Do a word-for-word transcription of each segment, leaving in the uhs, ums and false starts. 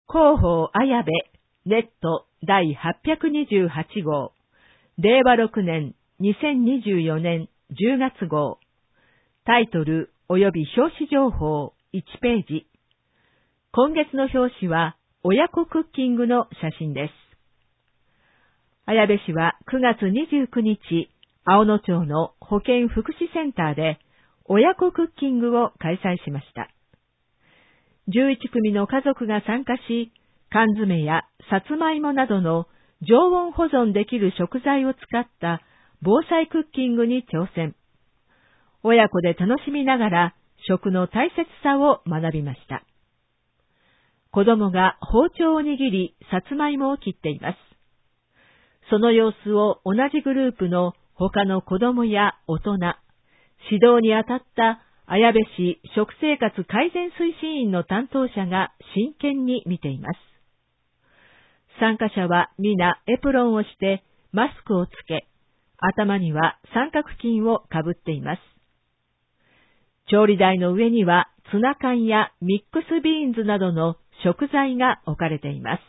広報綾部ネットだいはっぴゃくにじゅうはち号、れいわろくねんにせんにじゅうよねんじゅうがつ号、タイトル及び表紙情報いちページ。今月の表紙は親子クッキングの写真です。綾部市はくがつにじゅうくにち、青野町の保健福祉センターで親子クッキングを開催しました。じゅういちくみの家族が参加し、缶詰やさつまいもなどの常温保存できる食材を使った防災クッキングに挑戦。親子で楽しみながら食の大切さを学びました。子供が包丁を握りさつまいもを切っています。その様子を同じグループの他の子供や大人、指導に当たった綾部市食生活改善推進員の担当者が真剣に見ています。参加者は皆エプロンをしてマスクをつけ、頭には三角巾をかぶっています。調理台の上にはツナ缶やミックスビーンズなどの食材が置かれています。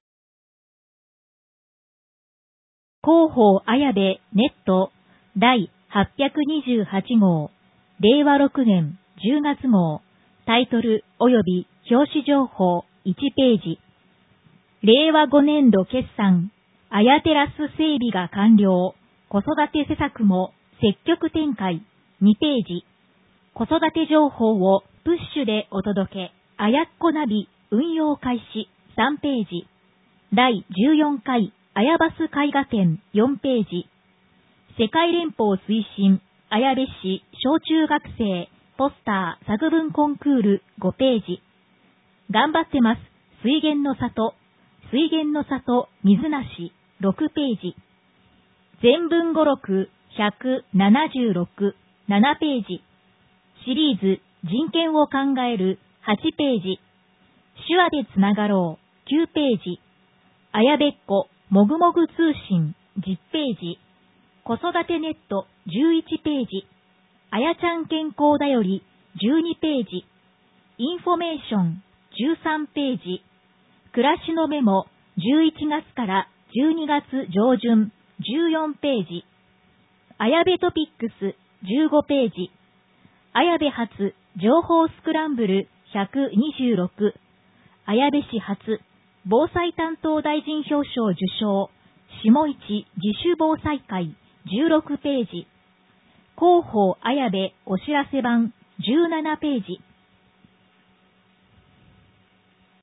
広報綾部ネットだいはっぴゃくにじゅうはち号、れいわろくねんじゅうがつ号、タイトル及び表紙情報いちページ。れいわごねんど決算、あやテラス整備が完了、子育て施策も積極展開にページ。子育て情報をプッシュでお届け、あやっこナビ運用開始さんページ。だいじゅうよんかいあやバス絵画展よんページ。世界連邦推進綾部市小中学生ポスター作文コンクールごページ。頑張ってます水源の里水源の里水なしろくページ。全文語録ひゃくななじゅうろくななページ。シリーズ人権を考えるはちページ。手話でつながろうきゅうページ。あやべっこもぐもぐ通信じゅうページ。子育てネットじゅういちページ。あやちゃん健康だよりじゅうにページ。インフォメーションじゅうさんページ。暮らしのメモじゅういちがつからじゅうにがつ上旬じゅうよんページ。あやべトピックスじゅうごページ。あやべ発情報スクランブルひゃくにじゅうろく。あやべ市初防災担当大臣表彰受賞下市自主防災会じゅうろくページ。広報綾部お知らせ版じゅうななページ。